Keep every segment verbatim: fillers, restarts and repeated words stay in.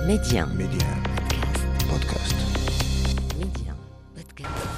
ميديان ميديان بودكاست. ميديان بودكاست.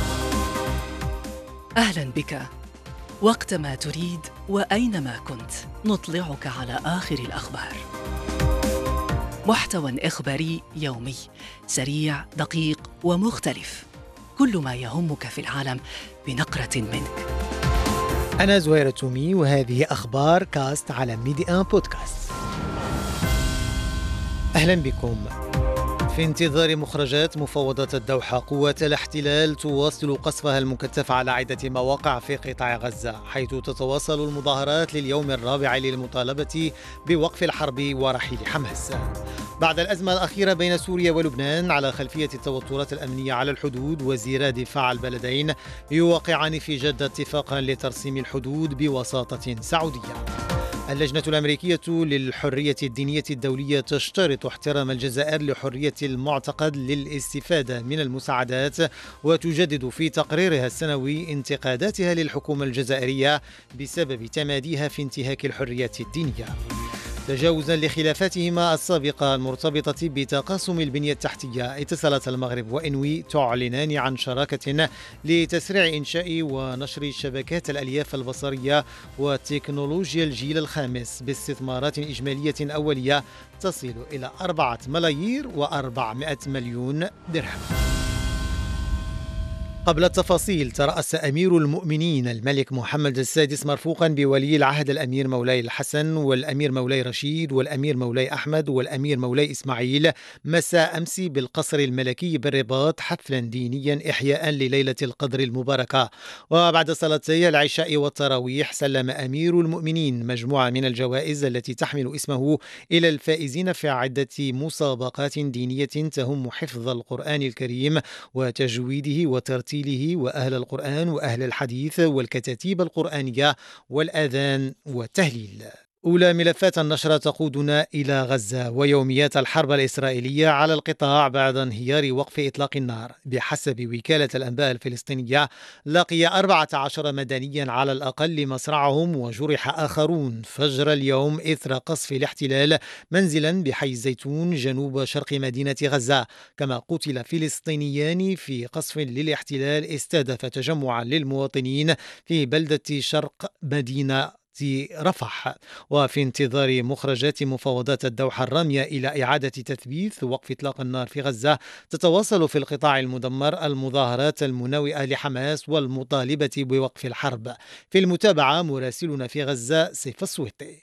أهلا بك. وقتما تريد وأينما كنت نطلعك على آخر الأخبار. محتوى إخباري يومي سريع دقيق ومختلف، كل ما يهمك في العالم بنقرة منك. أنا زويرة تومي وهذه أخبار كاست على ميديان بودكاست. أهلا بكم. في انتظار مخرجات مفاوضات الدوحة، قوات الاحتلال تواصل قصفها المكثف على عدة مواقع في قطاع غزة، حيث تتواصل المظاهرات لليوم الرابع للمطالبة بوقف الحرب ورحيل حماس. بعد الأزمة الأخيرة بين سوريا ولبنان على خلفية التوترات الأمنية على الحدود، وزيرا دفاع البلدين يوقعان في جدة اتفاقا لترسيم الحدود بوساطة سعودية. اللجنة الأمريكية للحرية الدينية الدولية تشترط احترام الجزائر لحرية المعتقد للاستفادة من المساعدات، وتجدد في تقريرها السنوي انتقاداتها للحكومة الجزائرية بسبب تماديها في انتهاك الحريات الدينية. تجاوزا لخلافاتهما السابقة المرتبطة بتقاسم البنية التحتية، اتصالات المغرب وإنوي تعلنان عن شراكة لتسريع إنشاء ونشر شبكات الألياف البصرية وتكنولوجيا الجيل الخامس باستثمارات إجمالية أولية تصل إلى أربعة ملايير وأربعمائة مليون درهم. قبل التفاصيل، ترأس أمير المؤمنين الملك محمد السادس مرفوقا بولي العهد الأمير مولاي الحسن والأمير مولاي رشيد والأمير مولاي أحمد والأمير مولاي إسماعيل مساء أمس بالقصر الملكي بالرباط حفلا دينيا إحياء لليلة القدر المباركة. وبعد صلاتي العشاء والتراويح سلم أمير المؤمنين مجموعة من الجوائز التي تحمل اسمه إلى الفائزين في عدة مسابقات دينية تهم حفظ القرآن الكريم وتجويده وترتيبه وأهل القرآن وأهل الحديث والكتاتيب القرآنية والآذان والتهليل. أولى ملفات النشرة تقودنا إلى غزة ويوميات الحرب الإسرائيلية على القطاع بعد انهيار وقف إطلاق النار. بحسب وكالة الأنباء الفلسطينية، لقي أربعة عشر مدنيا على الأقل مصرعهم وجرح آخرون فجر اليوم إثر قصف الاحتلال منزلا بحي الزيتون جنوب شرق مدينة غزة. كما قتل فلسطينيان في قصف للاحتلال استهدف تجمعا للمواطنين في بلدة شرق مدينة رفح. وفي انتظار مخرجات مفاوضات الدوحة الرامية إلى إعادة تثبيت وقف إطلاق النار في غزة، تتواصل في القطاع المدمر المظاهرات المناوئة لحماس والمطالبة بوقف الحرب. في المتابعة مراسلنا في غزة سيف السويطي.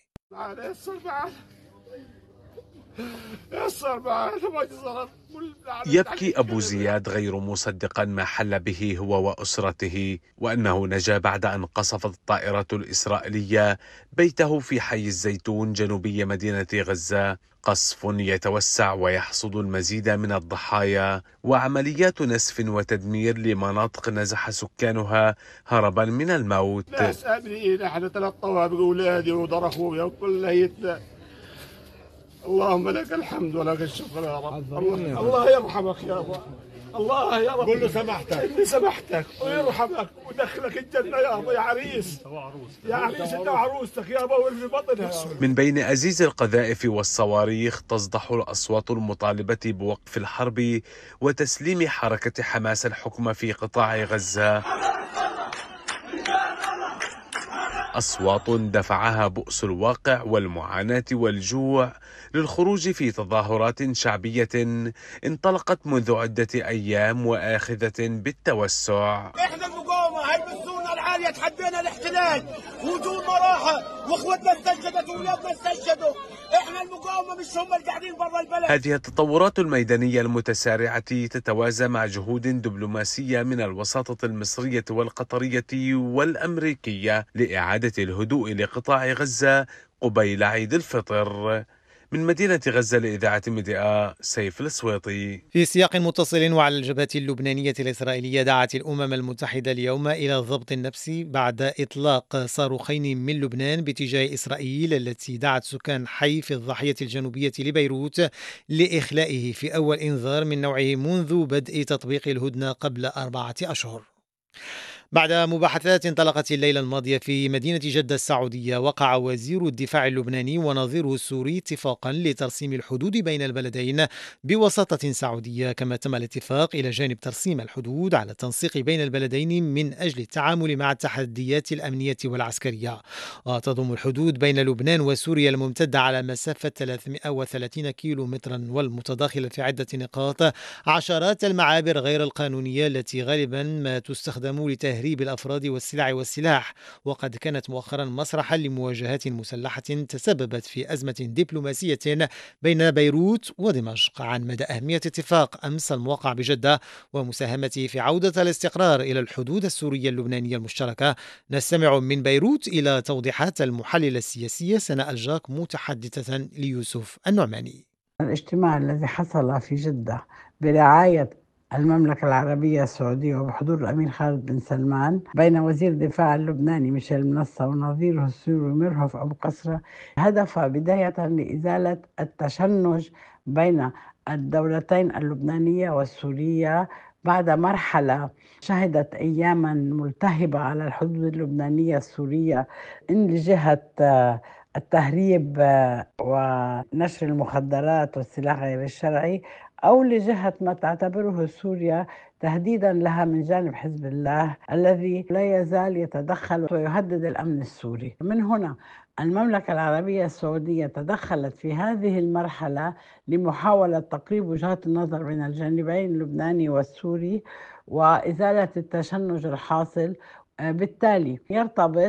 يبكي أبو زياد غير مصدقا ما حل به هو وأسرته، وأنه نجا بعد أن قصفت الطائرة الإسرائيلية بيته في حي الزيتون جنوبي مدينة غزة. قصف يتوسع ويحصد المزيد من الضحايا، وعمليات نسف وتدمير لمناطق نزح سكانها هربا من الموت. ناس آمنين، احنا ثلاث طوابق أولادي ودار أخويا وكل هيتنا. اللهم لك الحمد ولك الشكر يا رب. الله, الله يرحمك يا رب. الله يا رب. قل له سمحتك. إني سمحتك ويرحمك ودخلك الجنة يا أبو يا عريس. يا عريس أنت وعروستك يا أبو اللي في بطنها. من بين أزيز القذائف والصواريخ تصدح الأصوات المطالبة بوقف الحرب وتسليم حركة حماس الحكم في قطاع غزة. أصوات دفعها بؤس الواقع والمعاناة والجوع للخروج في تظاهرات شعبية انطلقت منذ عدة أيام وآخذة بالتوسع. إحنا المقاومة هيبسونا العالية، تحدينا الاحتلال وجودنا راحة واخوتنا استشهدوا وولادنا استشهدوا. إحنا المقاومة مش هم اللي قاعدين برا البلد. هذه التطورات الميدانية المتسارعة تتوازى مع جهود دبلوماسية من الوساطة المصرية والقطرية والأمريكية لإعادة الهدوء لقطاع غزة قبيل عيد الفطر. من مدينة غزة لإذاعة ميديا سيف السويطي. في سياق متصل وعلى الجبهة اللبنانية الإسرائيلية، دعت الأمم المتحدة اليوم إلى الضبط النفسي بعد إطلاق صاروخين من لبنان باتجاه إسرائيل، التي دعت سكان حي في الضاحية الجنوبية لبيروت لإخلائه في أول إنذار من نوعه منذ بدء تطبيق الهدنة قبل أربعة أشهر. بعد مباحثات انطلقت الليلة الماضية في مدينة جدة السعودية، وقع وزير الدفاع اللبناني ونظيره السوري اتفاقا لترسيم الحدود بين البلدين بوساطة سعودية، كما تم الاتفاق إلى جانب ترسيم الحدود على التنسيق بين البلدين من أجل التعامل مع التحديات الأمنية والعسكرية. وتضم الحدود بين لبنان وسوريا الممتدة على مسافة ثلاثمائة وثلاثين كيلو مترا والمتداخلة في عدة نقاط عشرات المعابر غير القانونية التي غالبا ما تستخدم لتهريب الأفراد والسلع والسلاح، وقد كانت مؤخرا مسرحا لمواجهات مسلحة تسببت في أزمة دبلوماسية بين بيروت ودمشق. عن مدى أهمية اتفاق أمس الموقع بجدة ومساهمته في عودة الاستقرار إلى الحدود السورية اللبنانية المشتركة، نستمع من بيروت إلى توضيحات المحللة السياسية سناء الجاك متحدثة ليوسف النعماني. الاجتماع الذي حصل في جدة برعاية المملكة العربية السعودية وبحضور الأمير خالد بن سلمان بين وزير الدفاع اللبناني ميشيل منصة ونظيره السوري مرهف أبو قصرة هدف بداية لإزالة التشنج بين الدولتين اللبنانية والسورية بعد مرحلة شهدت أياما ملتهبة على الحدود اللبنانية السورية، إن لجهة التهريب ونشر المخدرات والسلاح غير الشرعي، أو لجهة ما تعتبره سوريا تهديدا لها من جانب حزب الله الذي لا يزال يتدخل ويهدد الأمن السوري. من هنا المملكة العربية السعودية تدخلت في هذه المرحلة لمحاولة تقريب وجهات النظر بين الجانبين اللبناني والسوري وإزالة التشنج الحاصل، بالتالي يرتبط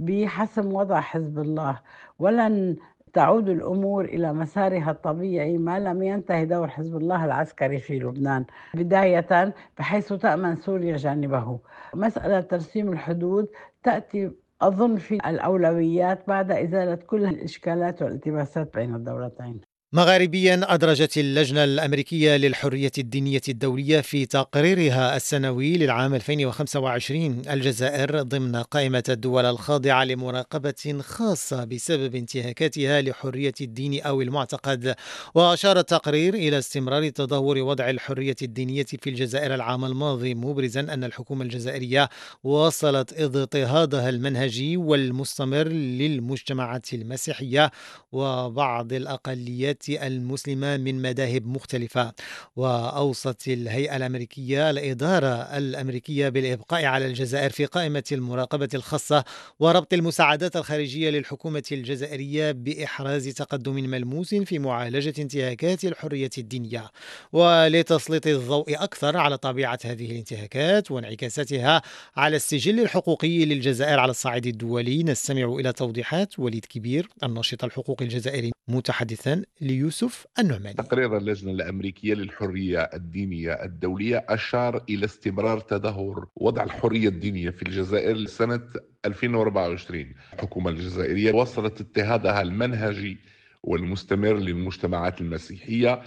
بحسم وضع حزب الله، ولن تعود الأمور إلى مسارها الطبيعي ما لم ينتهي دور حزب الله العسكري في لبنان بداية، بحيث تأمن سوريا جانبه. مسألة ترسيم الحدود تأتي أظن في الأولويات بعد إزالة كل الإشكالات والالتباسات بين الدولتين. مغاربيا أدرجت اللجنة الأمريكية للحرية الدينية الدولية في تقريرها السنوي للعام ألفين وخمسة وعشرين الجزائر ضمن قائمة الدول الخاضعة لمراقبة خاصة بسبب انتهاكاتها لحرية الدين أو المعتقد. وأشار التقرير إلى استمرار تدهور وضع الحرية الدينية في الجزائر العام الماضي، مبرزا أن الحكومة الجزائرية واصلت اضطهادها المنهجي والمستمر للمجتمعات المسيحية وبعض الأقليات المسلمة من مذاهب مختلفة. وأوصت الهيئة الأمريكية الإدارة الأمريكية بالإبقاء على الجزائر في قائمة المراقبة الخاصة وربط المساعدات الخارجية للحكومة الجزائرية بإحراز تقدم ملموس في معالجة انتهاكات الحرية الدينية. ولتسليط الضوء أكثر على طبيعة هذه الانتهاكات وانعكاساتها على السجل الحقوقي للجزائر على الصعيد الدولي، نستمع إلى توضيحات وليد كبير الناشط الحقوقي الجزائري متحدثا ليوسف النعماني. تقرير اللجنة الأمريكية للحرية الدينية الدولية أشار إلى استمرار تدهور وضع الحرية الدينية في الجزائر سنة ألفين وأربعة وعشرين. الحكومة الجزائرية وصلت اضطهادها المنهجي والمستمر للمجتمعات المسيحية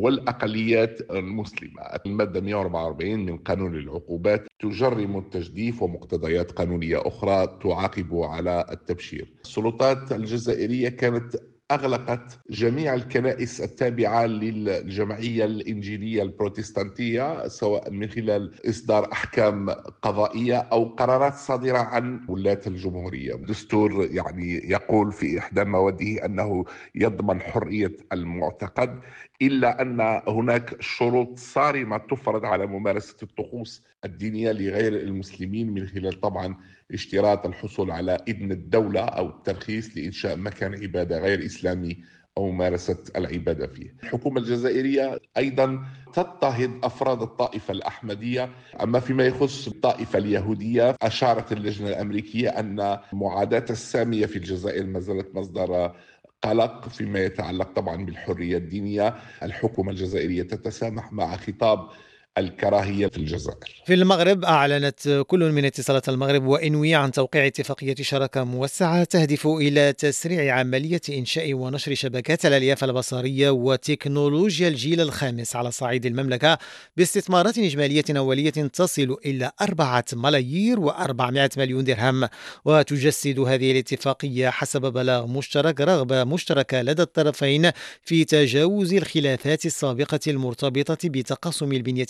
والأقليات المسلمة. المادة مئة وأربعة وأربعين من قانون العقوبات تجرم التجديف ومقتضيات قانونية أخرى تعاقب على التبشير. السلطات الجزائرية كانت أغلقت جميع الكنائس التابعة للجمعية الإنجيلية البروتستانتية، سواء من خلال إصدار أحكام قضائية أو قرارات صادرة عن ولاة الجمهورية. الدستور يعني يقول في إحدى مواده أنه يضمن حرية المعتقد، إلا أن هناك شروط صارمة تفرض على ممارسة الطقوس الدينية لغير المسلمين، من خلال طبعا اشتراط الحصول على إذن الدولة أو الترخيص لإنشاء مكان عبادة غير إسلامي أو ممارسة العبادة فيه. الحكومة الجزائرية أيضا تضطهد أفراد الطائفة الأحمدية. أما فيما يخص الطائفة اليهودية، أشارت اللجنة الأمريكية أن معاداة السامية في الجزائر ما زالت مصدر قلق فيما يتعلق طبعا بالحرية الدينية. الحكومة الجزائرية تتسامح مع خطاب الكراهية في الجزائر. في المغرب أعلنت كل من اتصالات المغرب وإنوي عن توقيع اتفاقية شراكة موسعة تهدف إلى تسريع عملية إنشاء ونشر شبكات الألياف البصرية وتكنولوجيا الجيل الخامس على صعيد المملكة باستثمارات إجمالية أولية تصل إلى أربعة ملايير وأربعمائة مليون درهم. وتجسد هذه الاتفاقية حسب بلاغ مشترك رغبة مشتركة لدى الطرفين في تجاوز الخلافات السابقة المرتبطة بتقاسم البنية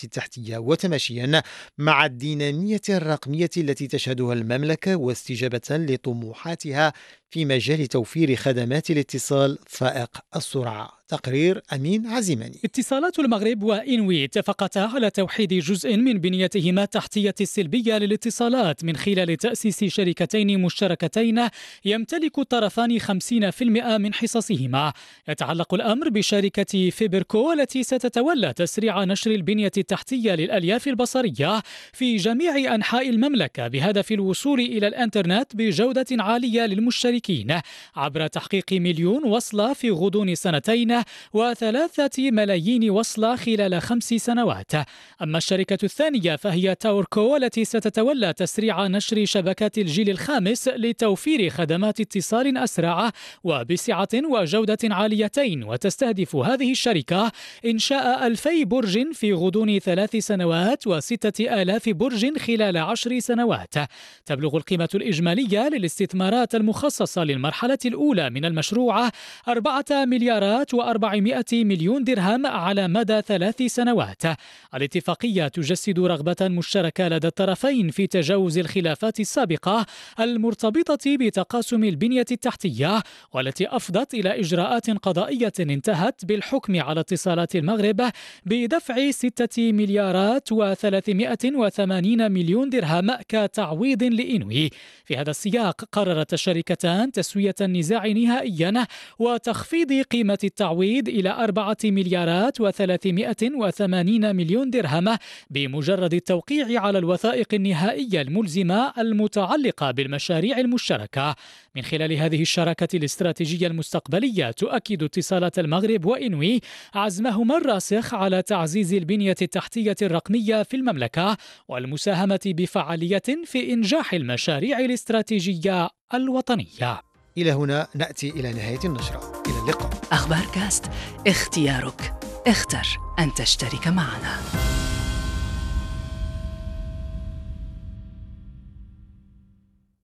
التحتية وتماشيا مع الدينامية الرقمية التي تشهدها المملكة واستجابة لطموحاتها في مجال توفير خدمات الاتصال فائق السرعة. تقرير أمين عزيماني. اتصالات المغرب وإنوي اتفقتا على توحيد جزء من بنيتهما التحتية السلبية للاتصالات من خلال تأسيس شركتين مشتركتين يمتلك الطرفان خمسين بالمئة من حصصهما. يتعلق الأمر بشركة فيبركو التي ستتولى تسريع نشر البنية التحتية للألياف البصرية في جميع أنحاء المملكة بهدف الوصول إلى الإنترنت بجودة عالية للمشتركين عبر تحقيق مليون وصلة في غضون سنتين وثلاثة ملايين وصلة خلال خمس سنوات. أما الشركة الثانية فهي تاوركو التي ستتولى تسريع نشر شبكات الجيل الخامس لتوفير خدمات اتصال أسرع وبسعة وجودة عاليتين، وتستهدف هذه الشركة إنشاء ألفي برج في غضون ثلاث سنوات وستة آلاف برج خلال عشر سنوات. تبلغ القيمة الإجمالية للاستثمارات المخصصة للمرحلة الأولى من المشروع أربعة مليارات وأربعمائة مليون درهم على مدى ثلاث سنوات. الاتفاقية تجسد رغبة مشتركة لدى الطرفين في تجاوز الخلافات السابقة المرتبطة بتقاسم البنية التحتية، والتي أفضت إلى إجراءات قضائية انتهت بالحكم على اتصالات المغرب بدفع ستة مليارات وثلاثمائة وثمانين مليون درهم كتعويض لإنوي. في هذا السياق قررت الشركتان تسوية النزاع نهائيا وتخفيض قيمة التعويض إلى أربعة مليارات وثلاثمائة وثمانين مليون درهم بمجرد التوقيع على الوثائق النهائية الملزمة المتعلقة بالمشاريع المشتركة. من خلال هذه الشراكة الاستراتيجية المستقبلية تؤكد اتصالات المغرب وإنوي عزمهما الراسخ على تعزيز البنية التحتية الرقمية في المملكة والمساهمة بفعالية في إنجاح المشاريع الاستراتيجية الوطنية. إلى هنا نأتي إلى نهاية النشرة. إلى اللقاء. أخبار كاست، اختيارك، اختر أن تشترك معنا.